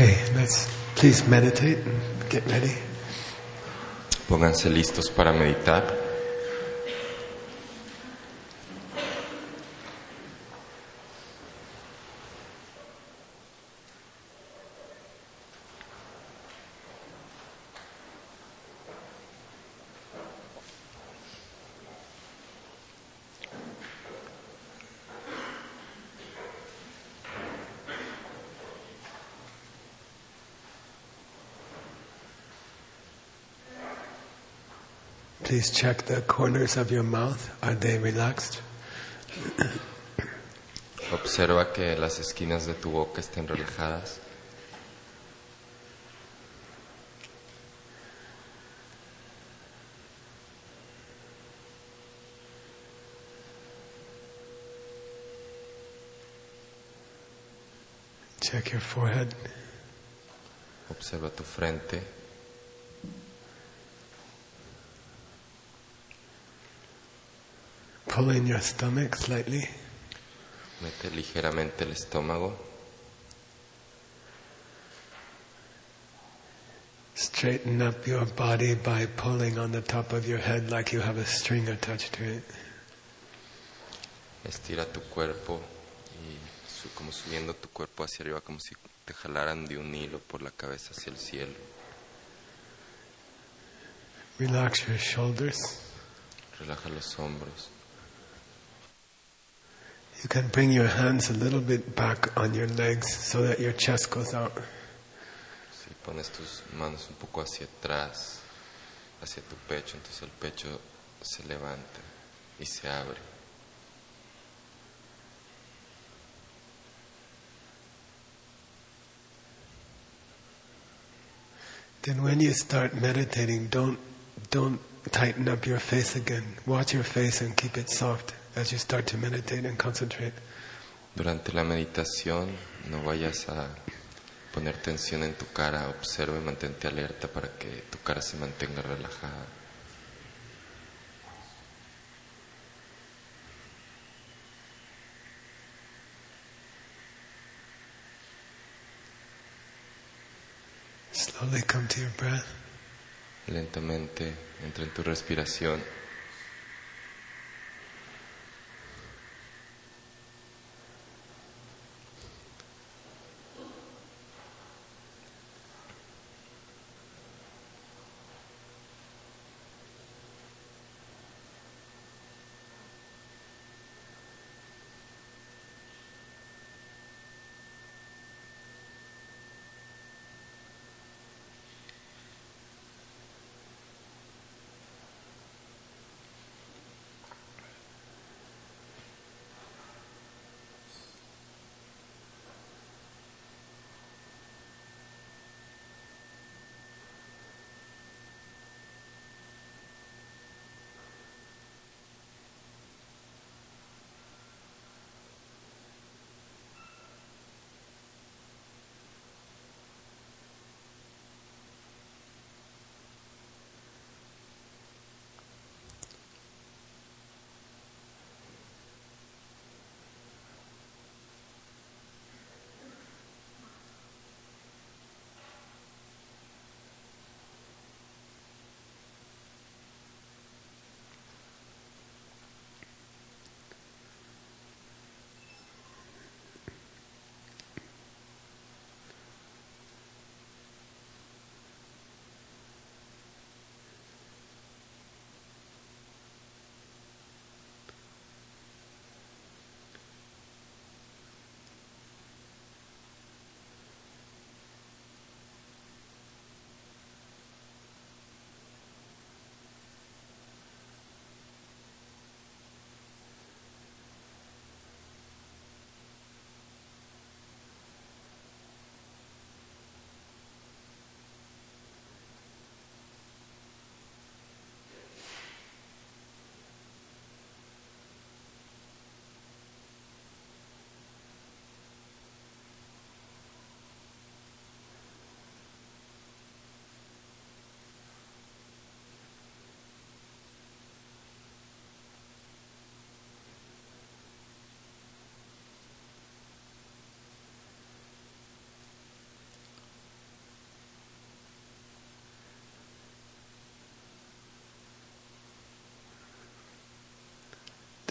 Okay, let's please meditate and get ready. Pónganse listos para meditar. Please check the corners of your mouth. Are they relaxed? Observa que las esquinas de tu boca estén relajadas. Check your forehead. Observa tu frente. Pull in your stomach slightly. Mete ligeramente el estómago. Straighten up your body by pulling on the top of your head like you have a string attached to it. Estira tu cuerpo y como subiendo tu cuerpo hacia arriba, como si te jalaran de un hilo por la cabeza hacia el cielo. Relax your shoulders. Relaja los hombros. You can bring your hands a little bit back on your legs so that your chest goes out. Si pones tus manos un poco hacia atrás, hacia tu pecho, entonces el pecho se levanta y se abre. Then when you start meditating, don't tighten up your face again. Watch your face and keep it soft as you start to meditate and concentrate. Durante la meditación no vayas a poner tensión en tu cara, observa y mantente alerta para que tu cara se mantenga relajada. Slowly come to your breath. Lentamente entra en tu respiración.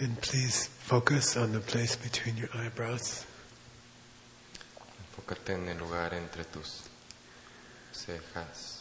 Then please focus on the place between your eyebrows. Enfócate en el lugar entre tus cejas.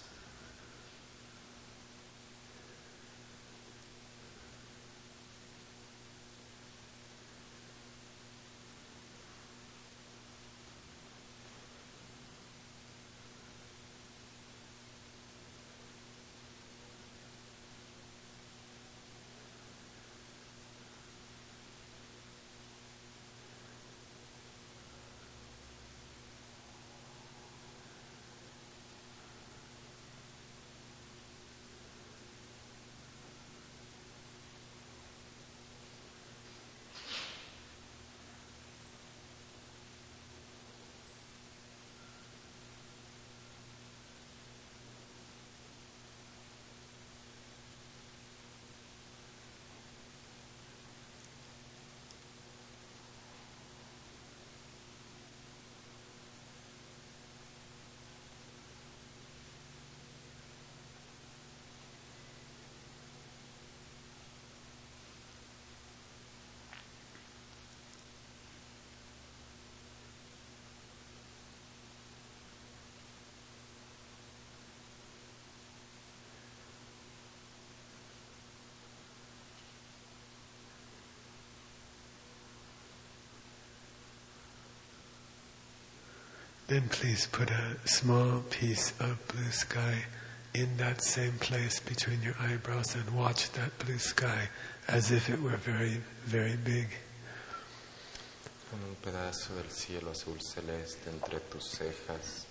Then please put a small piece of blue sky in that same place between your eyebrows and watch that blue sky as if it were very, very big. Pon un pedazo del cielo azul celeste entre tus cejas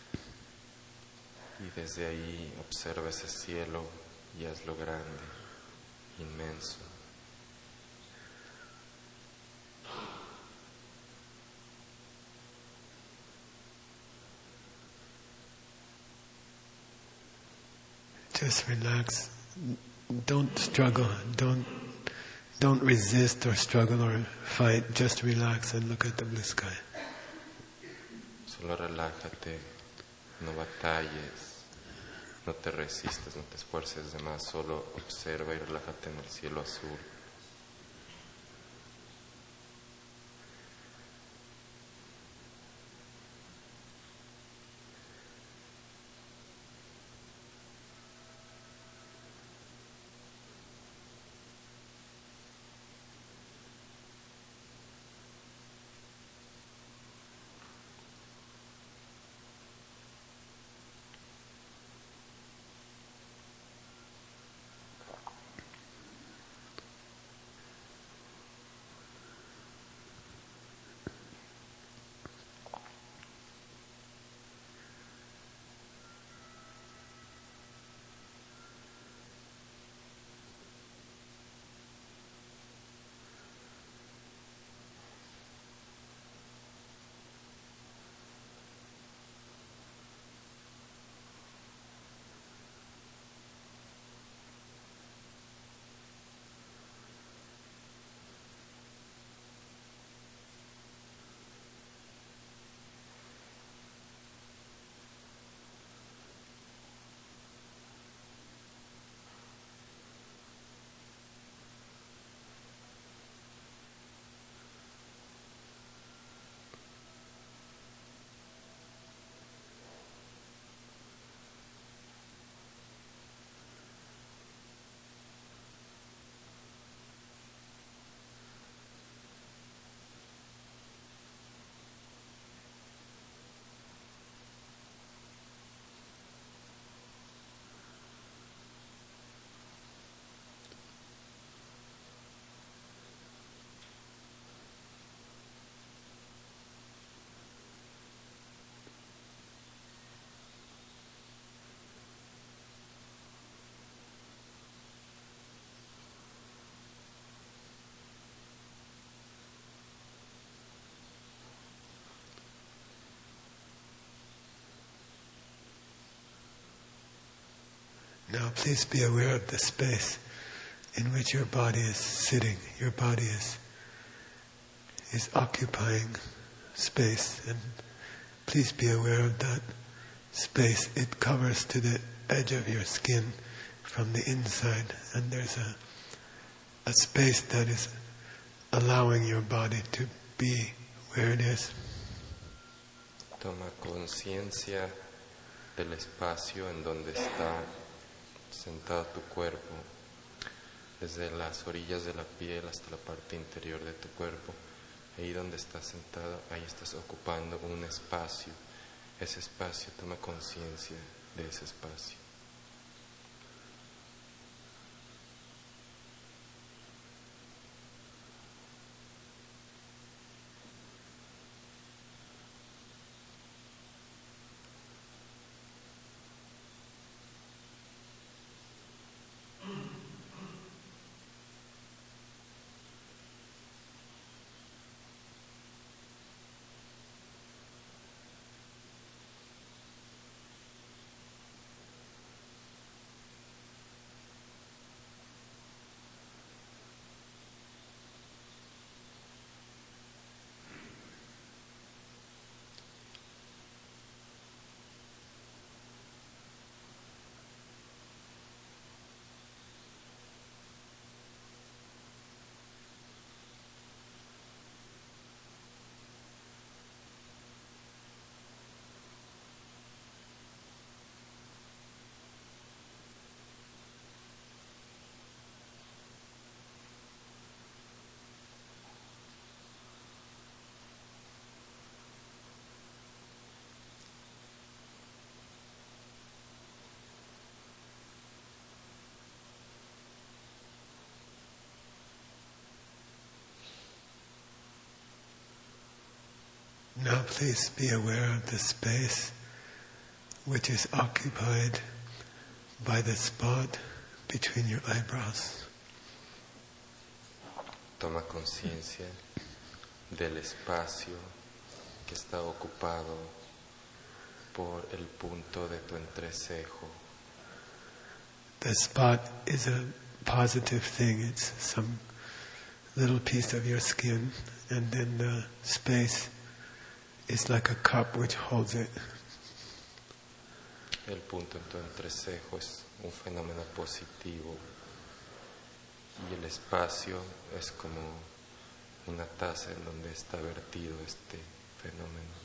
y desde ahí observa ese cielo y hazlo grande, inmenso. Just relax. Don't struggle. Don't resist or struggle or fight. Just relax and look at the blue sky. Solo relájate, no batalles, no te resistas, no te esfuerces de más, solo observa y relájate en el cielo azul. Now please be aware of the space in which your body is sitting. Your body is occupying space, and please be aware of that space. It covers to the edge of your skin from the inside, and there's a space that is allowing your body to be where it is. Toma conciencia del espacio en donde está sentado tu cuerpo, desde las orillas de la piel hasta la parte interior de tu cuerpo. Ahí donde estás sentado, ahí estás ocupando un espacio. Ese espacio, toma conciencia de ese espacio. Now please be aware of the space which is occupied by the spot between your eyebrows. Toma conciencia del espacio que está ocupado por el punto de tu entrecejo. The spot is a positive thing. It's some little piece of your skin, and then the space is like a cup which holds it. El punto en tu entrecejo es un fenómeno positivo y el espacio es como una taza en donde está vertido este fenómeno.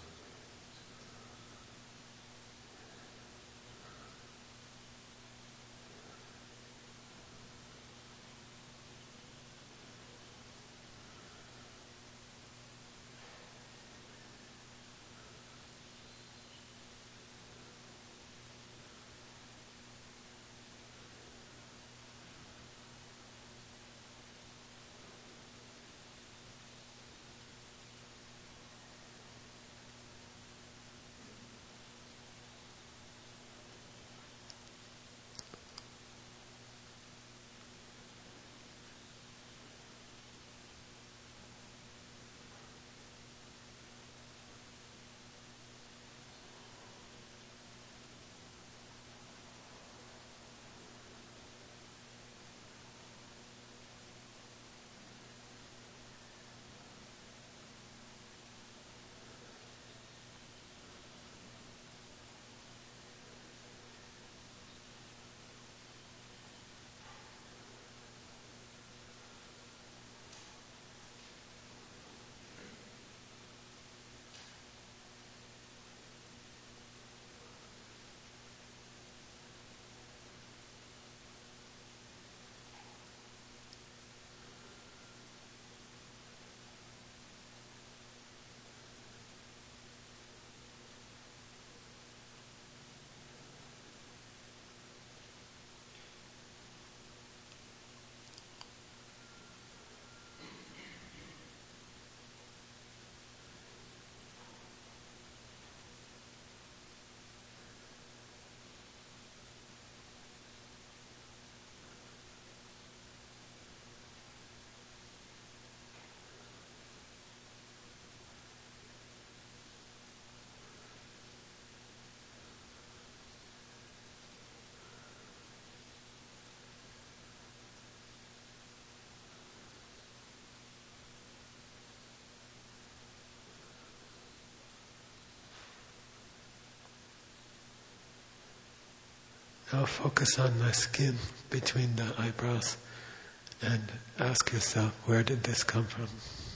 Now focus on the skin between the eyebrows And ask yourself, where did this come from?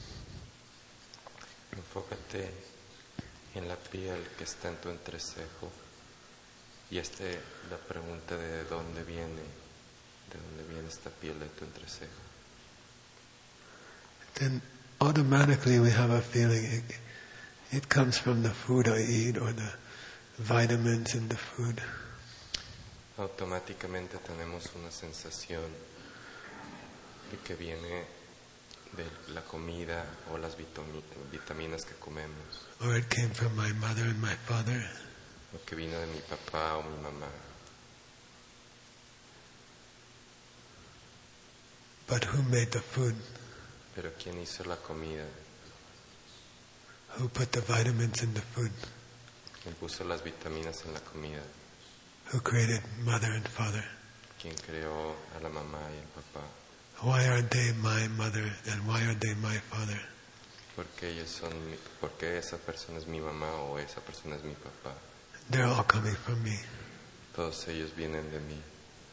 Enfócate en la piel que está en tu entrecejo y la pregunta de dónde viene esta piel de tu entrecejo. Then automatically we have a feeling it comes from the food I eat or the vitamins in the food. Automáticamente tenemos una sensación de que viene de la comida o las vitaminas que comemos. Or it came from my mother and my father. O que vino de mi papá o mi mamá. But who made the food? Pero ¿quién hizo la comida? Who put the vitamins in the food? ¿Quién puso las vitaminas en la comida? Who created mother and father? ¿Quién creó a la mamá y el papá? Why are they my mother and why are they my father? ¿Por qué esa persona es mi mamá o esa persona es mi papá? They're all coming from me. Todos ellos vienen de mí.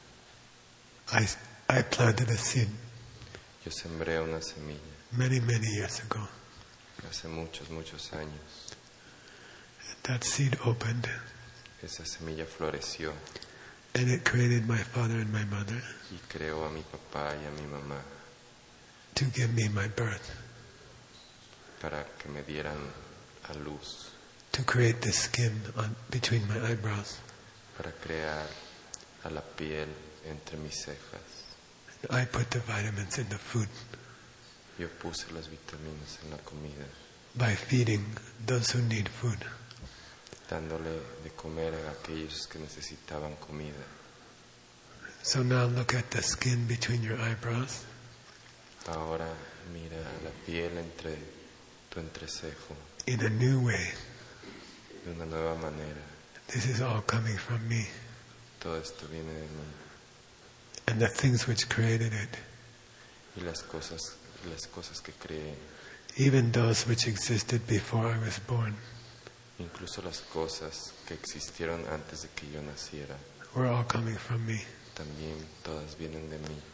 I planted a seed. Yo sembré una semilla. Many years ago. Hace muchos años. And that seed opened. Esa semilla floreció. And it created my father and my mother. Y creó a mi papá y a mi mamá. To give me my birth. Para que me dieran a luz. To create the skin between my eyebrows. Para crear a la piel entre mis cejas. I put the vitamins in the food. Yo puse las vitaminas en la comida. By feeding those who need food. Dándole de comer a aquellos que necesitaban comida. So now look at the skin between your eyebrows. Ahora mira la piel entre tu entrecejo. In a new way. De una nueva manera. This is all coming from me. Todo esto viene de mí. And the things which created it. Y las cosas que creé. Even those which existed before I was born. Incluso las cosas que existieron antes de que yo naciera. Were all coming from me. También todas vienen de mí.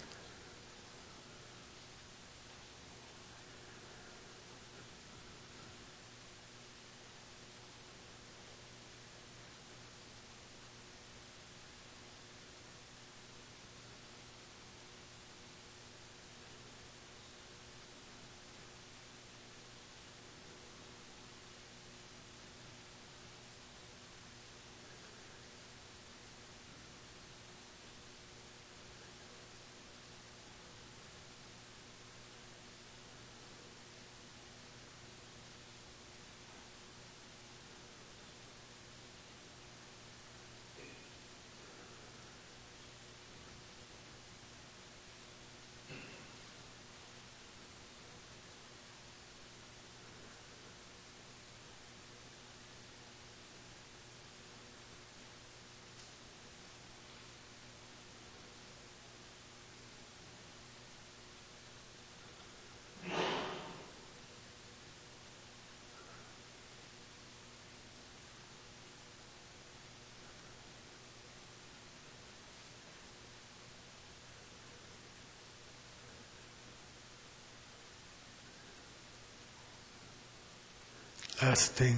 Last thing.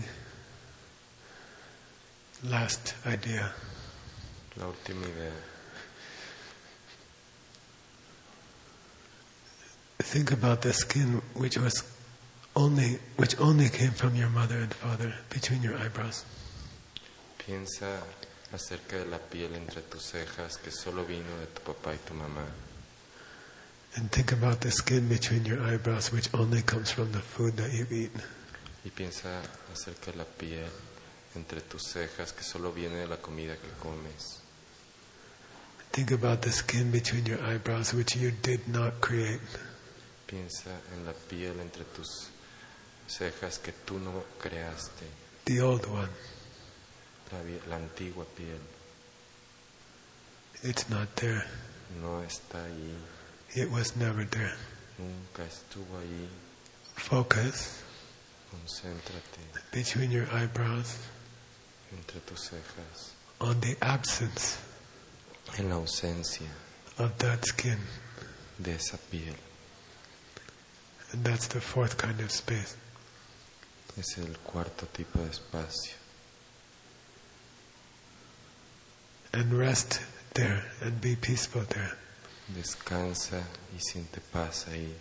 Last idea. La última idea. Think about the skin which only came from your mother and father between your eyebrows. Piensa acerca de la piel entre tus cejas que solo vino de tu papá y tu mamá. And think about the skin between your eyebrows which only comes from the food that you eat. Y piensa acerca de la piel entre tus cejas que solo viene de la comida que comes. Think about the skin between your eyebrows which you did not create. Piensa en la piel entre tus cejas que tú no creaste. The old one. La antigua piel. It's not there. No está ahí. It was never there. Nunca estuvo ahí. Focus. Concéntrate between your eyebrows entre tus cejas on the absence en la ausencia of that skin de esa piel. And that's the fourth kind of space. Es el cuarto tipo de espacio. And rest there and be peaceful there. Descansa y siente paz ahí.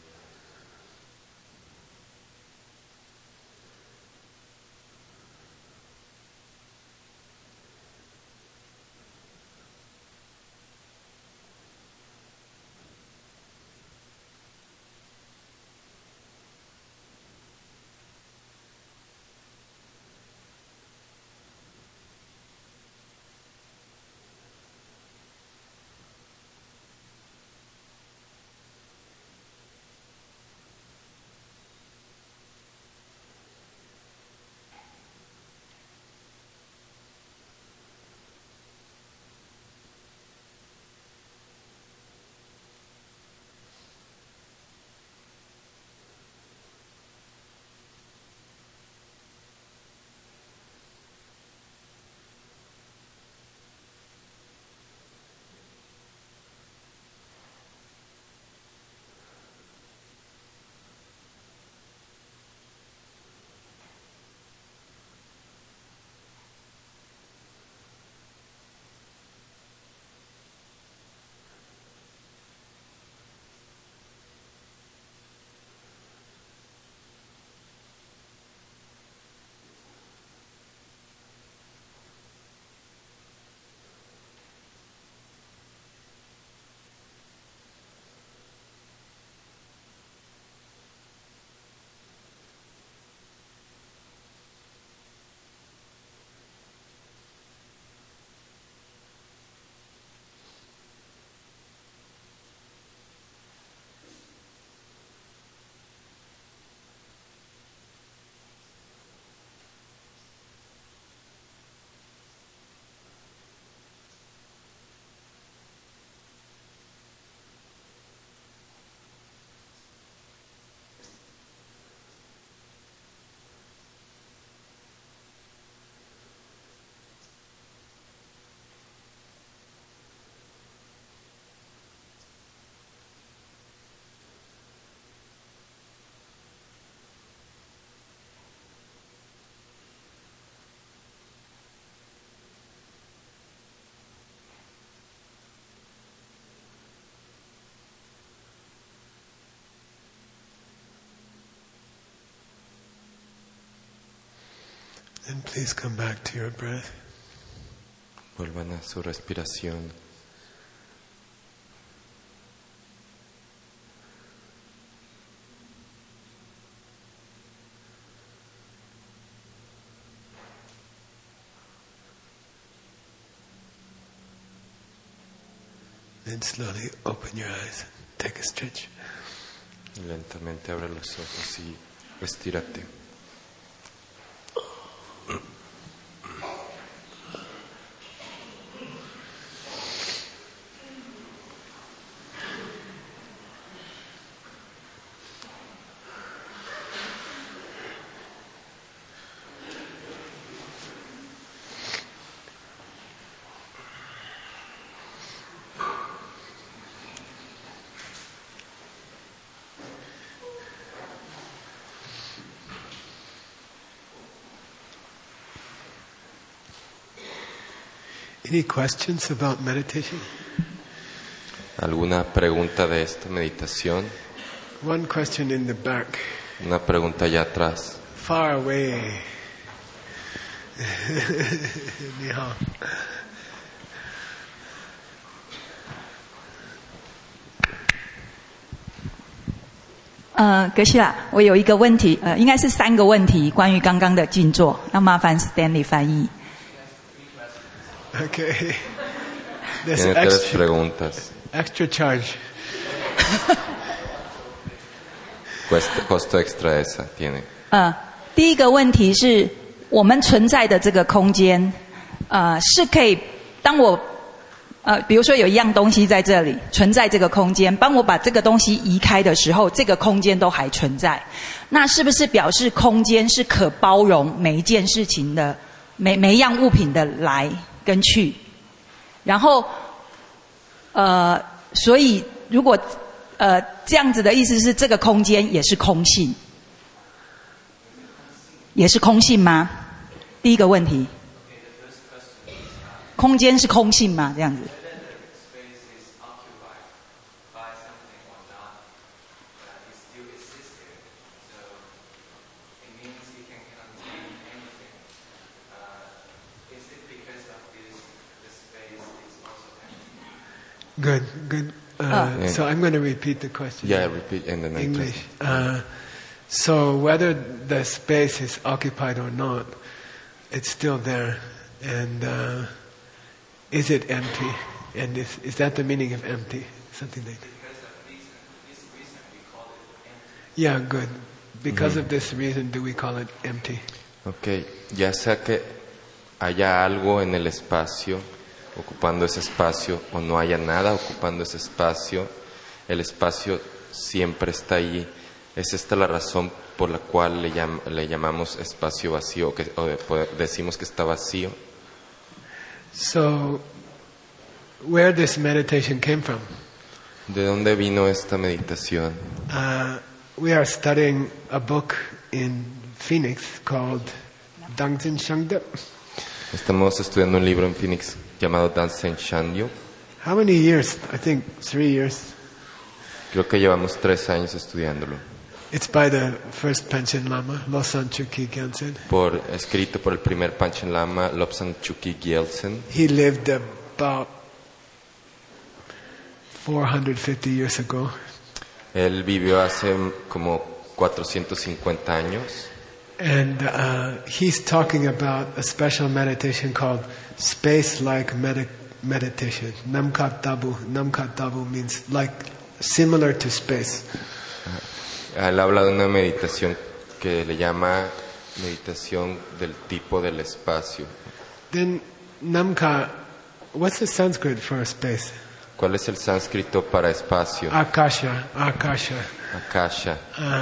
And please come back to your breath. Vuelvan a su respiración. Then slowly open your eyes and take a stretch. Lentamente abre los ojos y estírate. Any questions about meditation? ¿Alguna pregunta de esta meditación? One question in the back. Una pregunta allá atrás. Far away. Ni hao. 格西拉，我有一个问题，应该是3个问题，关于刚刚的静坐，那麻烦 Stanley 翻译。 Okay. Tiene 3 preguntas. Extra charge. Costo extra esa tiene. 第一个问题是我们存在的这个空间，是可以当我比如说有一样东西在这里存在这个空间，当我把这个东西移开的时候，这个空间都还存在，那是不是表示空间是可包容每一件事情的每一样物品的来跟去？然后所以如果这样子的意思是这个空间也是空性，也是空性吗？第一个问题，空间是空性吗？这样子。 Good, good. So I'm going to repeat the question. Yeah, repeat and then English. So whether the space is occupied or not, it's still there. And is it empty? And is that the meaning of empty? Something like that. Yeah, good. Because of this reason do we call it empty. Ok, ya sea que haya algo en el espacio, ocupando ese espacio, o no haya nada ocupando ese espacio, el espacio siempre está ahí. Es esta la razón por la cual le llamamos espacio vacío, o decimos que está vacío. So, where this meditation came from? ¿De dónde vino esta meditación? We are studying a book in Phoenix called Dangzhen Shangde. Estamos estudiando un libro en Phoenix llamado Danzen Shanyo. How many years? I think 3 years. Creo que llevamos 3 años estudiándolo. It's by the first Panchen Lama, Losang Chukyi Gyaltsen. Escrito por el primer Panchen Lama, Lobsang Chukyi Gyaltsen. He lived about 450 years ago. Él vivió hace como 450 años. And he's talking about a special meditation called space-like meditation. Namkat Tabu. Namkat Tabu means like similar to space. Él habla de una meditación que le llama meditación del tipo del espacio. Then Namka, what's the Sanskrit for space? ¿Cuál es el sánscrito para espacio? Akasha. Akasha. Akasha.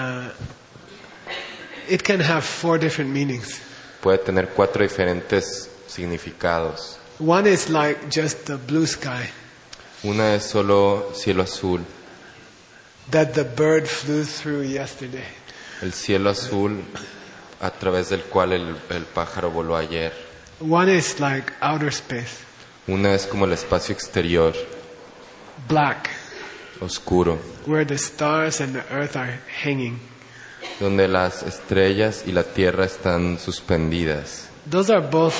It can have 4 different meanings. Puede tener 4 diferentes significados. One is like just the blue sky. Una es solo cielo azul. That the bird flew through yesterday. El cielo azul a través del cual el pájaro voló ayer. One is like outer space. Una es como el espacio exterior. Black. Oscuro. Where the stars and the earth are hanging. Donde las estrellas y la tierra están suspendidas. Those are both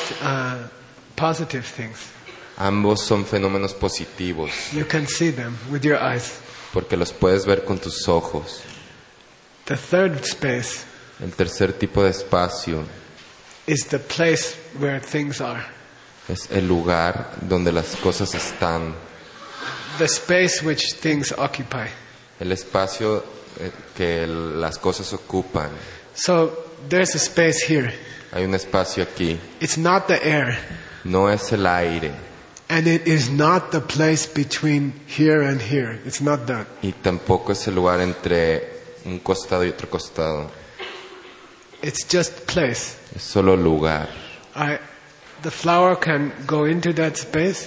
positive things. Ambos son fenómenos positivos. You can see them with your eyes. Porque los puedes ver con tus ojos. The third space El tercer tipo de espacio is the place where things are. es el lugar donde las cosas están. The space which things occupy. El espacio que las cosas ocupan. So there's a space here. Hay un espacio aquí. It's not the air. No es el aire. And it is not the place between here and here. It's not that. Y tampoco es el lugar entre un costado y otro costado. It's just place. Es solo lugar. The flower can go into that space.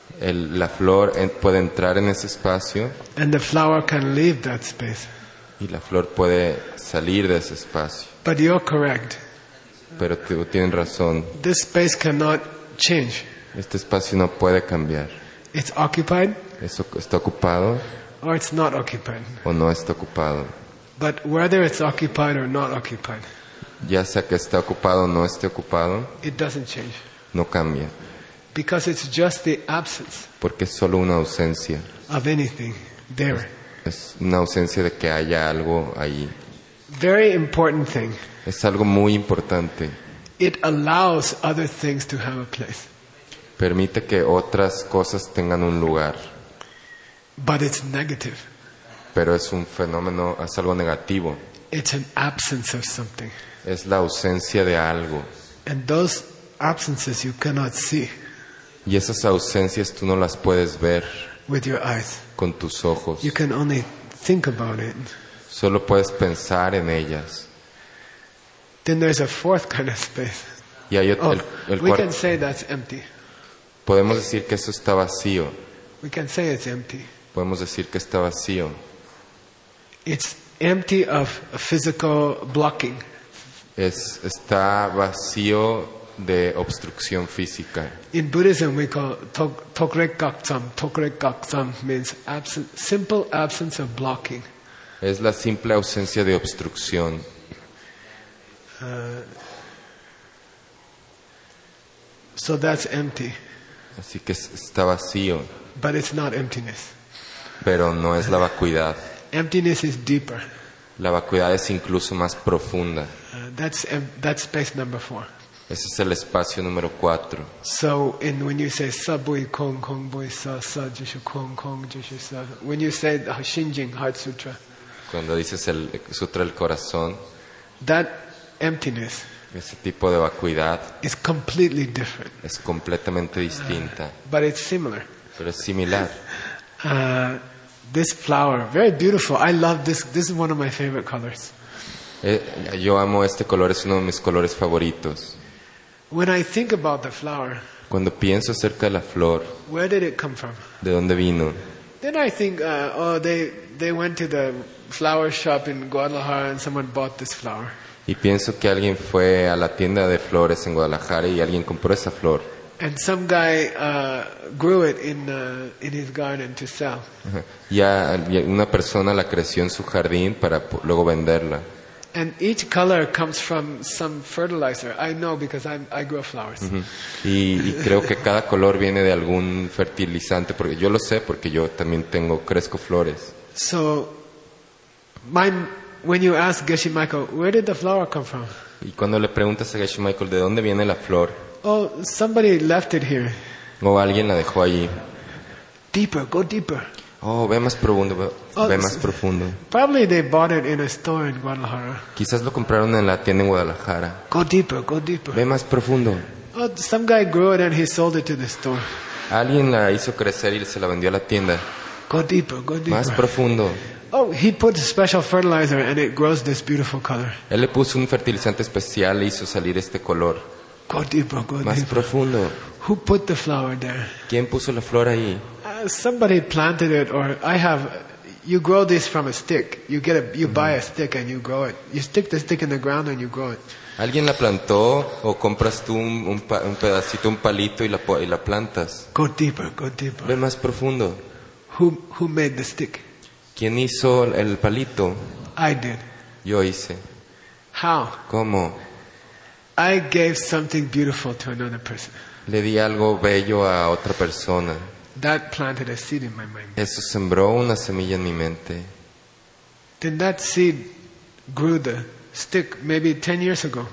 La flor puede entrar en ese espacio. And the flower can leave that space. Y la flor puede salir de ese espacio. But you're correct. Pero tienen razón. This space cannot change. Este espacio no puede cambiar. It's occupied. Eso está ocupado. Or it's not occupied. O no está ocupado. But whether it's occupied or not occupied, ya sea que esté ocupado o no esté ocupado, it doesn't change. No cambia. Because it's just the absence. Porque es solo una ausencia. Of anything there. Es una ausencia de que haya algo ahí. Very important thing. Es algo muy importante. It allows other things to have a place. Permite que otras cosas tengan un lugar. But it's negative. Pero es un fenómeno, es algo negativo. It's an absence of something. Es la ausencia de algo. And those absences you cannot see. Y esas ausencias tú no las puedes ver. With your eyes. Con tus ojos. You can only think about it. Solo puedes pensar en ellas. Then there's a fourth kind of space. Y hay we can say that's empty. Podemos decir que eso está vacío. We can say it's empty. Podemos decir que está vacío. It's empty of physical blocking. Está vacío de obstrucción física. In Buddhism, we call Tokrek Gaktsam. Tokrek Gaktsam means simple absence of blocking. Es la simple ausencia de obstrucción. So that's empty, Así que está vacío, but it's not emptiness. pero no es la vacuidad. Emptiness is deeper. La vacuidad es incluso más profunda. That's space number 4. Ese es el espacio número 4. So when you say Sabui Kong Kong Bui Sa Sa Jishu Kong Kong Jishu Sa, when you say the Shinjing Heart Sutra, Cuando dices el Sutra del Corazón, that emptiness ese tipo de vacuidad is completely different, es completamente distinta, but it's similar. pero es similar. This flower, very beautiful. I love this. This is one of my favorite colors. Yo amo este color, es uno de mis colores favoritos. When I think about the flower, Cuando pienso acerca de la flor, where did it come from? ¿de dónde vino? Then I think, they went to the flower shop in Guadalajara and someone bought this flower. Y pienso que alguien fue a la tienda de flores en Guadalajara y alguien compró esa flor. And some guy grew it in his garden to sell. Ajá. Ya una persona la creció en su jardín para luego venderla. And each color comes from some fertilizer. I know because I grow flowers. Ujú. Y creo que cada color viene de algún fertilizante, porque yo lo sé porque yo también crezco flores. So, when you ask Geshe Michael, where did the flower come from? Y cuando le preguntas a Geshe Michael de dónde viene la flor, Oh, somebody left it here. o alguien la dejó allí, Deeper, go deeper. oh, ve más profundo, ve más profundo. Probably they bought it in a store in Guadalajara. Quizás lo compraron en la tienda en Guadalajara. Go deeper, go deeper. Ve más profundo. Oh, some guy grew it and he sold it to the store. Alguien la hizo crecer y se la vendió a la tienda. Go deeper, go Más deeper. profundo. Oh, he put special fertilizer and it grows this beautiful color. Él le puso un fertilizante especial e hizo salir este color. Go deeper, go Más deeper. profundo. Who put the flower there? ¿Quién puso la flor ahí? Somebody planted it, or you grow this from a stick. You buy a stick and you grow it. You stick the stick in the ground and you grow it. ¿Alguien la plantó o compras tú un pedacito, un palito y la plantas? Go deeper, go deeper. Ve más profundo. Who made the stick? ¿Quién hizo el palito? I did. Yo hice. How? ¿Cómo? I gave something beautiful to another person. Le di algo bello a otra persona. That planted a seed in my mind. Eso sembró una semilla en mi mente. Then that seed grew the stick maybe 10 years ago.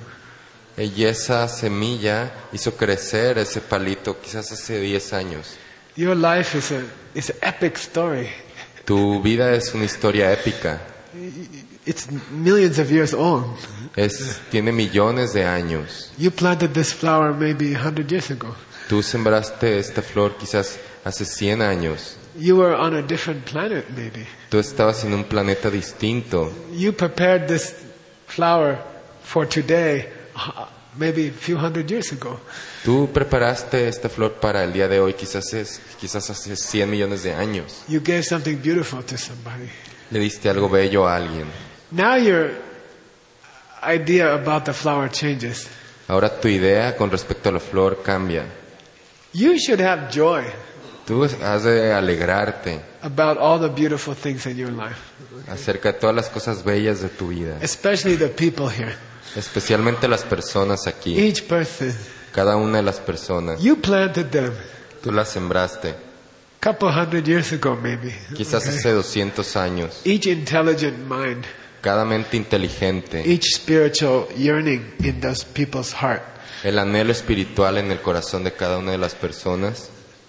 Y esa semilla hizo crecer ese palito quizás hace 10 años. Your life is an epic story. Tu vida es una historia épica. It's millions of years old. Tiene millones de años. You planted this flower maybe 100 years ago. Tú sembraste esta flor quizás hace 100 años. You were on a different planet maybe. Tú estabas en un planeta distinto. You prepared this flower for today maybe a few hundred years ago. Tú preparaste esta flor para el día de hoy quizás hace 100 millones de años. You gave something beautiful to somebody. Le diste algo bello a alguien. Now your idea about the flower changes. Ahora tu idea con respecto a la flor cambia. You should have joy Tú has de alegrarte about all the beautiful things in your life, acerca de todas las cosas bellas de tu vida, especially the people here. especialmente las personas aquí. Each person, Cada una de las personas, you planted them tú las sembraste, a couple hundred years ago maybe. quizás Okay. hace 200 años. Each intelligent mind, Cada mente inteligente, each spiritual yearning in those people's heart. el anhelo espiritual en el corazón de cada una de las personas.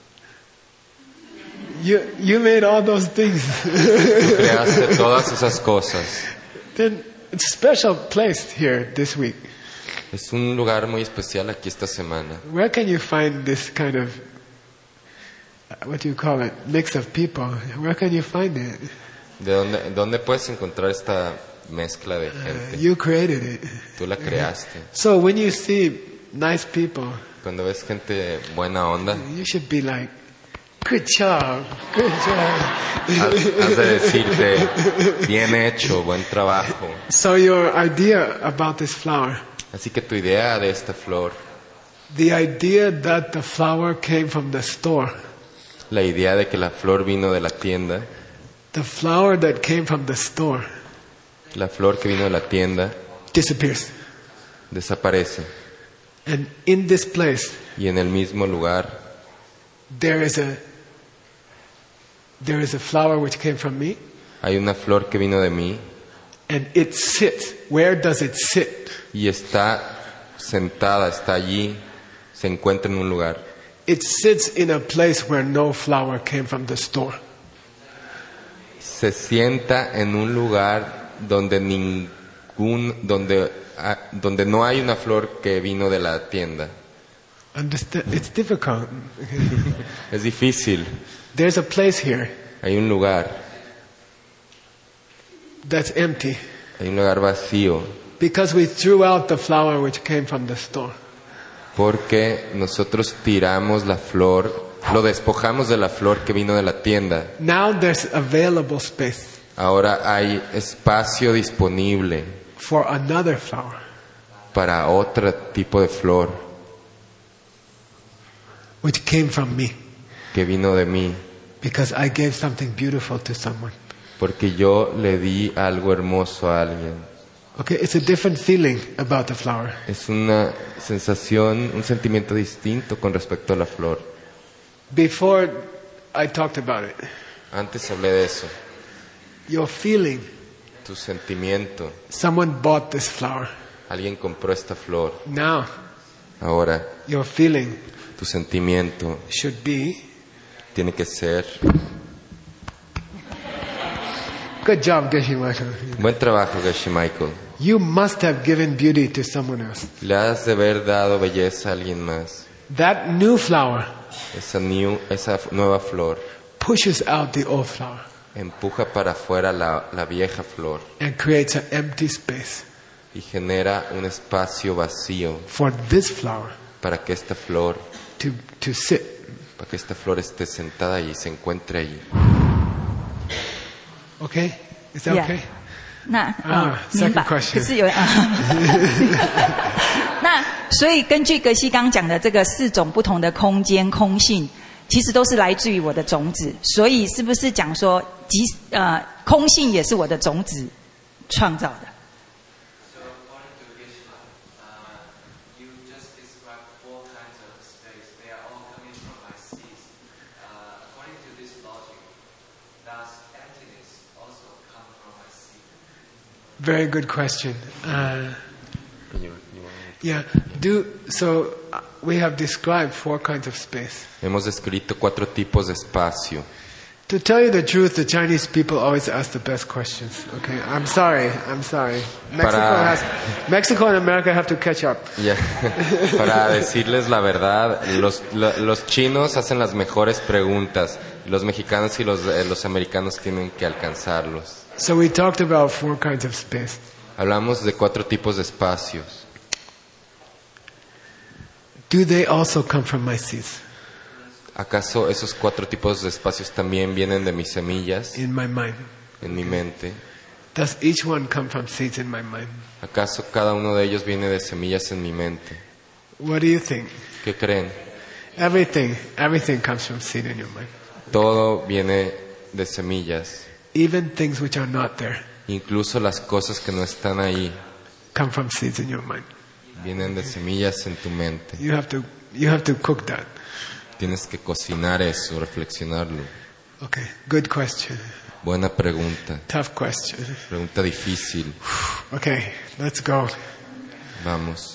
You made all those things. Tú creaste todas esas cosas. Then it's a special place here this week. Es un lugar muy especial aquí esta semana. Where can you find this kind of, what do you call it, mix of people? Where can you find it? ¿Dónde puedes encontrar esta mezcla de gente? You created it. Tú la creaste. So when you see nice people, Cuando ves gente buena onda, you should be like, Good job. Good job. Has de decirte, bien hecho, buen trabajo. So your idea about this flower, Así que tu idea de esta flor, the idea that the flower came from the store, la idea de que la flor vino de la tienda, the flower that came from the store la flor que vino de la tienda, disappears. desaparece. And in this place, Y en el mismo lugar there is a flower which came from me, hay una flor que vino de mí and it sits. Where does it sit? y está sentada, está allí, se encuentra en un lugar. It sits in a place where no flower came from the store. Se sienta en un lugar donde donde no hay una flor que vino de la tienda. Understand? It's difficult. Es difícil. There's a place here Hay un lugar that's empty vacío, because we threw out the flower which came from the store. porque nosotros tiramos la flor, lo despojamos de la flor que vino de la tienda. Now there's available space Ahora hay espacio disponible for another flower para otro tipo de flor which came from me que vino de mí, because I gave something beautiful to someone. porque yo le di algo hermoso a alguien. Okay, it's a different feeling about the flower. Es una sensación, un sentimiento distinto con respecto a la flor. Before I talked about it, Antes hablé de eso, your feeling, tu sentimiento. someone bought this flower. Alguien compró esta flor. Now, Ahora, your feeling tu sentimiento should be, tiene que ser... good job, Geshe Michael. Buen trabajo, Geshe Michael. You must have given beauty to someone else. Le has de haber dado belleza a alguien más. That new flower Esa nueva flor pushes out the old flower empuja para afuera la vieja flor and creates an empty space y genera un espacio vacío for this flower para que esta flor esté sentada y se encuentre allí. Okay? Is that Yeah. okay? 那明 second 白。 question. 可是有那所以根据格西刚讲的这个4种不同的空间空性，其实都是来自于我的种子。所以是不是讲说，空性也是我的种子创造的？ So according to Geshe-la, you just described 4 kinds of space. They are all coming from my seeds. According to this logic, does emptiness also come from my seed? Very good question. We have described 4 kinds of space. Hemos descrito 4 tipos de espacio. To tell you the truth, the Chinese people always ask the best questions. Okay, I'm sorry. Mexico and America have to catch up. Ya. Para decirles la verdad, los chinos hacen las mejores preguntas. Los mexicanos y los americanos tienen que alcanzarlos. So we talked about 4 kinds of space. Hablamos de 4 tipos de espacios. Do they also come from my seeds ¿Acaso esos 4 tipos de espacios también vienen de mis semillas in my mind? en mi mente? Does each one come from seeds in my mind? ¿Acaso cada uno de ellos viene de semillas en mi mente? What do you think? ¿Qué creen? Everything comes from seed in your mind. Todo viene de semillas. Even things which are not there Incluso las cosas que no están ahí come from seeds in your mind. vienen de semillas en tu mente. You have to cook that. Tienes que cocinar eso, reflexionarlo. Okay, good question. Buena pregunta. Tough question. Pregunta difícil. Okay, let's go. Vamos.